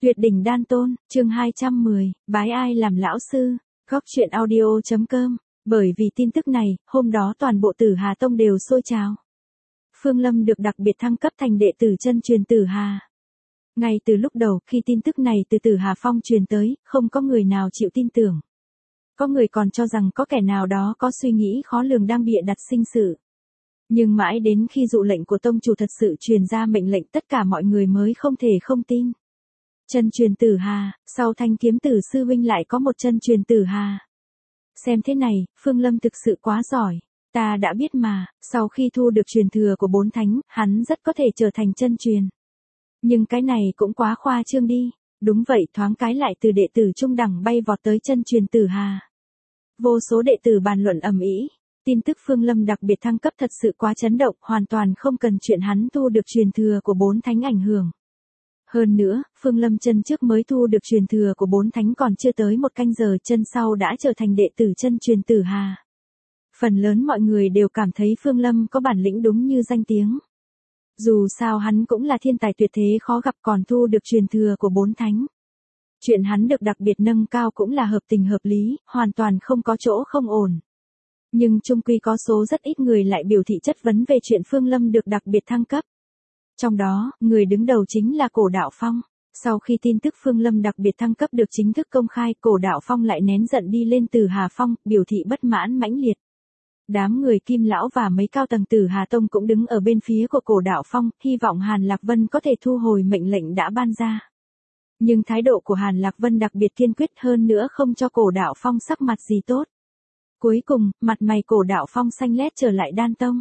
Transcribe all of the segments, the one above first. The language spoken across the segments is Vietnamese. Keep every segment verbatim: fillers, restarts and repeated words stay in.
Tuyệt đỉnh đan tôn, chương hai trăm mười, bái ai làm lão sư, góc truyện audio.com. Bởi vì tin tức này, hôm đó toàn bộ Tử Hà Tông đều sôi trào. Phương Lâm được đặc biệt thăng cấp thành đệ tử chân truyền Tử Hà. Ngay từ lúc đầu, khi tin tức này từ Tử Hà Phong truyền tới, không có người nào chịu tin tưởng. Có người còn cho rằng có kẻ nào đó có suy nghĩ khó lường đang bịa đặt sinh sự. Nhưng mãi đến khi dụ lệnh của tông chủ thật sự truyền ra mệnh lệnh, tất cả mọi người mới không thể không tin. Chân truyền Tử Hà, sau Thanh Kiếm Tử sư huynh lại có một chân truyền Tử Hà. Xem thế này, Phương Lâm thực sự quá giỏi. Ta đã biết mà, sau khi thu được truyền thừa của bốn thánh, hắn rất có thể trở thành chân truyền. Nhưng cái này cũng quá khoa trương đi. Đúng vậy, thoáng cái lại từ đệ tử trung đẳng bay vọt tới chân truyền Tử Hà. Vô số đệ tử bàn luận ầm ĩ. Tin tức Phương Lâm đặc biệt thăng cấp thật sự quá chấn động, hoàn toàn không cần chuyện hắn thu được truyền thừa của bốn thánh ảnh hưởng. Hơn nữa, Phương Lâm chân trước mới thu được truyền thừa của bốn thánh còn chưa tới một canh giờ, chân sau đã trở thành đệ tử chân truyền Tử Hà. Phần lớn mọi người đều cảm thấy Phương Lâm có bản lĩnh đúng như danh tiếng. Dù sao hắn cũng là thiên tài tuyệt thế khó gặp, còn thu được truyền thừa của bốn thánh. Chuyện hắn được đặc biệt nâng cao cũng là hợp tình hợp lý, hoàn toàn không có chỗ không ổn. Nhưng chung quy có số rất ít người lại biểu thị chất vấn về chuyện Phương Lâm được đặc biệt thăng cấp. Trong đó, người đứng đầu chính là Cổ Đạo Phong. Sau khi tin tức Phương Lâm đặc biệt thăng cấp được chính thức công khai, Cổ Đạo Phong lại nén giận đi lên Tử Hà Phong, biểu thị bất mãn mãnh liệt. Đám người Kim Lão và mấy cao tầng Tử Hà Tông cũng đứng ở bên phía của Cổ Đạo Phong, hy vọng Hàn Lạc Vân có thể thu hồi mệnh lệnh đã ban ra. Nhưng thái độ của Hàn Lạc Vân đặc biệt kiên quyết, hơn nữa không cho Cổ Đạo Phong sắc mặt gì tốt. Cuối cùng, mặt mày Cổ Đạo Phong xanh lét trở lại Đan Tông.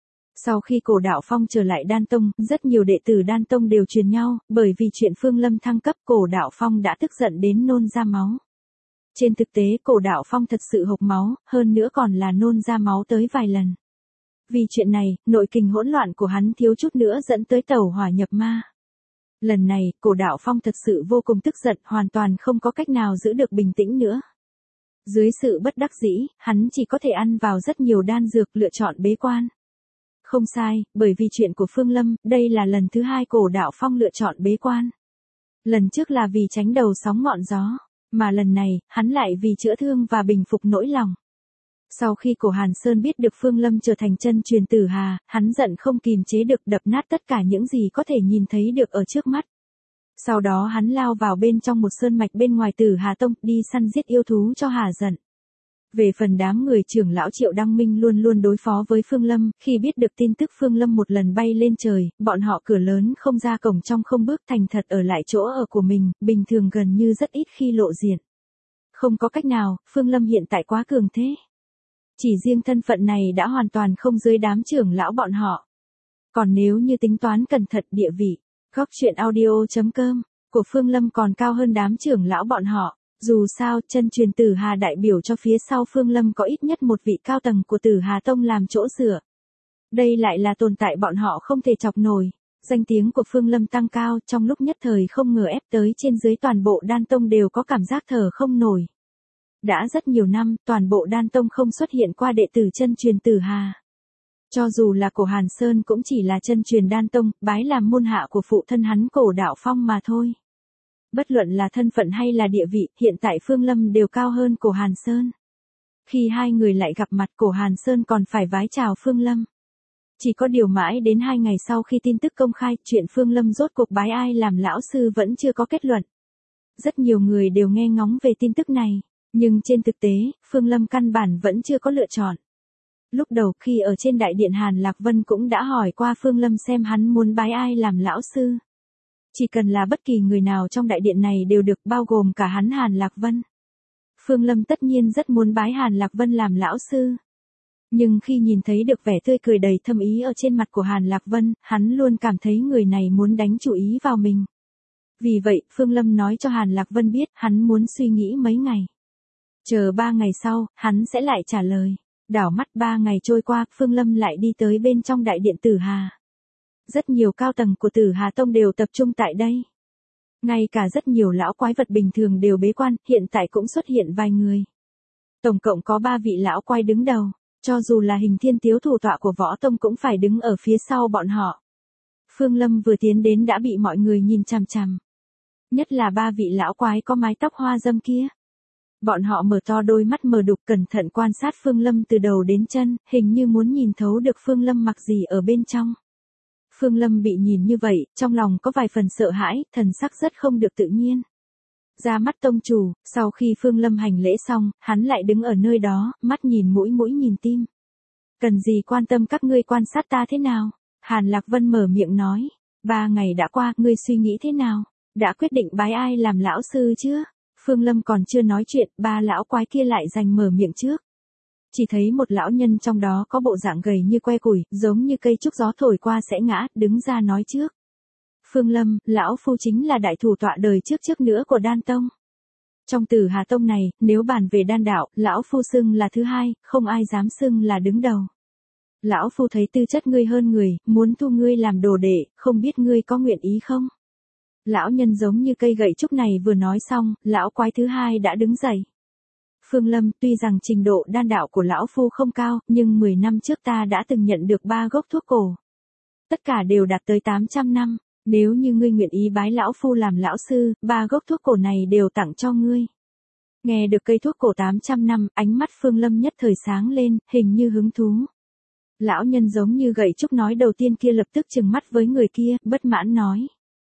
Sau khi Cổ Đạo Phong trở lại Đan Tông, rất nhiều đệ tử Đan Tông đều truyền nhau, bởi vì chuyện Phương Lâm thăng cấp, Cổ Đạo Phong đã tức giận đến nôn ra máu. Trên thực tế Cổ Đạo Phong thật sự hộc máu, hơn nữa còn là nôn ra máu tới vài lần. Vì chuyện này, nội kình hỗn loạn của hắn thiếu chút nữa dẫn tới tẩu hỏa nhập ma. Lần này, Cổ Đạo Phong thật sự vô cùng tức giận, hoàn toàn không có cách nào giữ được bình tĩnh nữa. Dưới sự bất đắc dĩ, hắn chỉ có thể ăn vào rất nhiều đan dược, lựa chọn bế quan. Không sai, bởi vì chuyện của Phương Lâm, đây là lần thứ hai Cổ Đạo Phong lựa chọn bế quan. Lần trước là vì tránh đầu sóng ngọn gió, mà lần này, hắn lại vì chữa thương và bình phục nỗi lòng. Sau khi Cổ Hàn Sơn biết được Phương Lâm trở thành chân truyền Tử Hà, hắn giận không kìm chế được, đập nát tất cả những gì có thể nhìn thấy được ở trước mắt. Sau đó hắn lao vào bên trong một sơn mạch bên ngoài Tử Hà Tông, đi săn giết yêu thú cho hả giận. Về phần đám người trưởng lão Triệu Đăng Minh luôn luôn đối phó với Phương Lâm, khi biết được tin tức Phương Lâm một lần bay lên trời, bọn họ cửa lớn không ra cổng trong không bước, thành thật ở lại chỗ ở của mình, bình thường gần như rất ít khi lộ diện. Không có cách nào, Phương Lâm hiện tại quá cường thế. Chỉ riêng thân phận này đã hoàn toàn không dưới đám trưởng lão bọn họ. Còn nếu như tính toán cẩn thận, địa vị, góc truyện audio.com, của Phương Lâm còn cao hơn đám trưởng lão bọn họ. Dù sao, chân truyền Tử Hà đại biểu cho phía sau Phương Lâm có ít nhất một vị cao tầng của Tử Hà Tông làm chỗ dựa. Đây lại là tồn tại bọn họ không thể chọc nổi. Danh tiếng của Phương Lâm tăng cao, trong lúc nhất thời không ngờ ép tới trên dưới toàn bộ Đan Tông đều có cảm giác thở không nổi. Đã rất nhiều năm, toàn bộ Đan Tông không xuất hiện qua đệ tử chân truyền Tử Hà. Cho dù là Cổ Hàn Sơn cũng chỉ là chân truyền Đan Tông, bái làm môn hạ của phụ thân hắn Cổ Đạo Phong mà thôi. Bất luận là thân phận hay là địa vị, hiện tại Phương Lâm đều cao hơn Cổ Hàn Sơn. Khi hai người lại gặp mặt, Cổ Hàn Sơn còn phải vái chào Phương Lâm. Chỉ có điều mãi đến hai ngày sau khi tin tức công khai, chuyện Phương Lâm rốt cuộc bái ai làm lão sư vẫn chưa có kết luận. Rất nhiều người đều nghe ngóng về tin tức này, nhưng trên thực tế, Phương Lâm căn bản vẫn chưa có lựa chọn. Lúc đầu khi ở trên đại điện, Hàn Lạc Vân cũng đã hỏi qua Phương Lâm xem hắn muốn bái ai làm lão sư. Chỉ cần là bất kỳ người nào trong đại điện này đều được, bao gồm cả hắn Hàn Lạc Vân. Phương Lâm tất nhiên rất muốn bái Hàn Lạc Vân làm lão sư. Nhưng khi nhìn thấy được vẻ tươi cười đầy thâm ý ở trên mặt của Hàn Lạc Vân, hắn luôn cảm thấy người này muốn đánh chủ ý vào mình. Vì vậy, Phương Lâm nói cho Hàn Lạc Vân biết hắn muốn suy nghĩ mấy ngày. Chờ ba ngày sau, hắn sẽ lại trả lời. Đảo mắt ba ngày trôi qua, Phương Lâm lại đi tới bên trong đại điện Tử Hà. Rất nhiều cao tầng của Tử Hà Tông đều tập trung tại đây. Ngay cả rất nhiều lão quái vật bình thường đều bế quan, hiện tại cũng xuất hiện vài người. Tổng cộng có ba vị lão quái đứng đầu, cho dù là Hình Thiên Tiếu thủ tọa của Võ Tông cũng phải đứng ở phía sau bọn họ. Phương Lâm vừa tiến đến đã bị mọi người nhìn chằm chằm. Nhất là ba vị lão quái có mái tóc hoa dâm kia. Bọn họ mở to đôi mắt mờ đục cẩn thận quan sát Phương Lâm từ đầu đến chân, hình như muốn nhìn thấu được Phương Lâm mặc gì ở bên trong. Phương Lâm bị nhìn như vậy, trong lòng có vài phần sợ hãi, thần sắc rất không được tự nhiên. Ra mắt tông chủ, sau khi Phương Lâm hành lễ xong, hắn lại đứng ở nơi đó, mắt nhìn mũi mũi nhìn tim. Cần gì quan tâm các ngươi quan sát ta thế nào? Hàn Lạc Vân mở miệng nói. Ba ngày đã qua, ngươi suy nghĩ thế nào? Đã quyết định bái ai làm lão sư chưa? Phương Lâm còn chưa nói chuyện, ba lão quái kia lại giành mở miệng trước. Chỉ thấy một lão nhân trong đó có bộ dạng gầy như que củi, giống như cây trúc gió thổi qua sẽ ngã, đứng ra nói trước. Phương Lâm, lão phu chính là đại thủ tọa đời trước trước nữa của Đan Tông. Trong Tử Hà Tông này, nếu bàn về đan đạo, lão phu xưng là thứ hai, không ai dám xưng là đứng đầu. Lão phu thấy tư chất ngươi hơn người, muốn thu ngươi làm đồ đệ, không biết ngươi có nguyện ý không? Lão nhân giống như cây gậy trúc này vừa nói xong, lão quái thứ hai đã đứng dậy. Phương Lâm, tuy rằng trình độ đan đạo của lão phu không cao, nhưng mười năm trước ta đã từng nhận được ba gốc thuốc cổ. Tất cả đều đạt tới tám trăm năm, nếu như ngươi nguyện ý bái lão phu làm lão sư, ba gốc thuốc cổ này đều tặng cho ngươi. Nghe được cây thuốc cổ tám trăm năm, ánh mắt Phương Lâm nhất thời sáng lên, hình như hứng thú. Lão nhân giống như gậy trúc nói đầu tiên kia lập tức trừng mắt với người kia, bất mãn nói.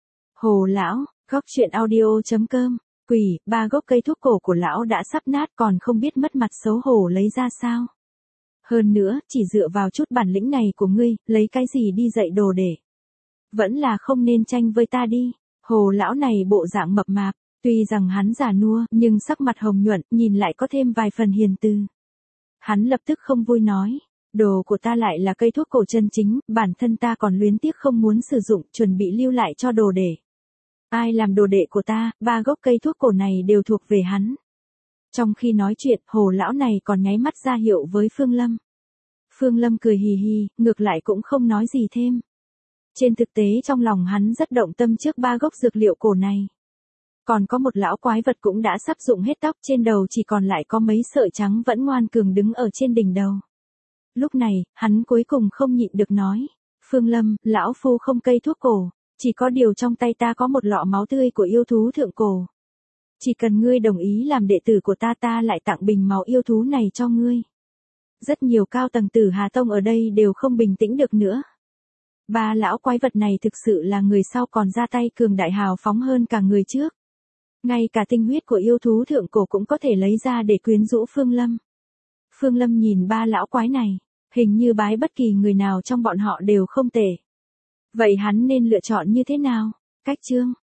Hồ lão, góc chuyện audio chấm com, quỷ, ba gốc cây thuốc cổ của lão đã sắp nát còn không biết mất mặt xấu hổ lấy ra sao. Hơn nữa, chỉ dựa vào chút bản lĩnh này của ngươi, lấy cái gì đi dạy đồ để. Vẫn là không nên tranh với ta đi. Hồ lão này bộ dạng mập mạp, tuy rằng hắn già nua, nhưng sắc mặt hồng nhuận, nhìn lại có thêm vài phần hiền từ. Hắn lập tức không vui nói. Đồ của ta lại là cây thuốc cổ chân chính, bản thân ta còn luyến tiếc không muốn sử dụng, chuẩn bị lưu lại cho đồ để. Ai làm đồ đệ của ta, ba gốc cây thuốc cổ này đều thuộc về hắn. Trong khi nói chuyện, hồ lão này còn nháy mắt ra hiệu với Phương Lâm. Phương Lâm cười hì hì, ngược lại cũng không nói gì thêm. Trên thực tế trong lòng hắn rất động tâm trước ba gốc dược liệu cổ này. Còn có một lão quái vật cũng đã sắp rụng hết tóc, trên đầu chỉ còn lại có mấy sợi trắng vẫn ngoan cường đứng ở trên đỉnh đầu. Lúc này, hắn cuối cùng không nhịn được nói. Phương Lâm, lão phu không cây thuốc cổ, chỉ có điều trong tay ta có một lọ máu tươi của yêu thú thượng cổ. Chỉ cần ngươi đồng ý làm đệ tử của ta ta lại tặng bình máu yêu thú này cho ngươi. Rất nhiều cao tầng Tử Hà Tông ở đây đều không bình tĩnh được nữa. Ba lão quái vật này thực sự là người sau còn ra tay cường đại hào phóng hơn cả người trước. Ngay cả tinh huyết của yêu thú thượng cổ cũng có thể lấy ra để quyến rũ Phương Lâm. Phương Lâm nhìn ba lão quái này, hình như bái bất kỳ người nào trong bọn họ đều không tệ. Vậy hắn nên lựa chọn như thế nào? Cách chương